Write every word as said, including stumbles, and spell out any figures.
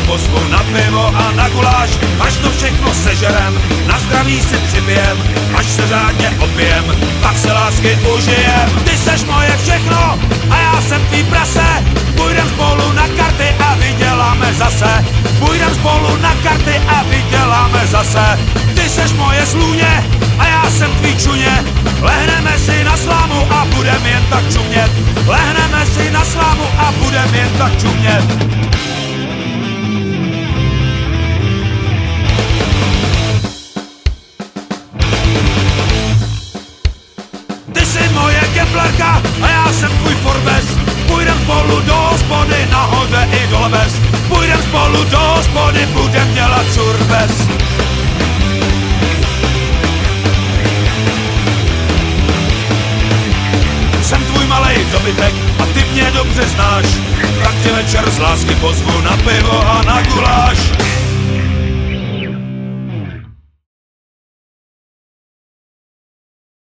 pozvu na pivo a na guláš. Až to všechno sežerem, na zdraví si připijem, až se řádně opijem, pak se lásky užijem. Ty seš moje všechno a já jsem tvý prase. Půjdem spolu na karty a vyděláme zase. Půjdem spolu na karty a vyděláme zase. Ty seš moje slůně a já jsem tvý čuně. Lehneme si na slámu a budem jen tak čumět. Lehneme si na slámu a budem jen tak čumět. Ty jsi moje Keplerka a já jsem tvůj Forbes. Půjdem spolu do hospody, nahoře i do lebes. Půjdem spolu do hospody, budem dělat surbes. Jsem tvůj malej dobytek a ty mě dobře znáš. Tak tě večer z lásky pozvu na pivo a na guláš.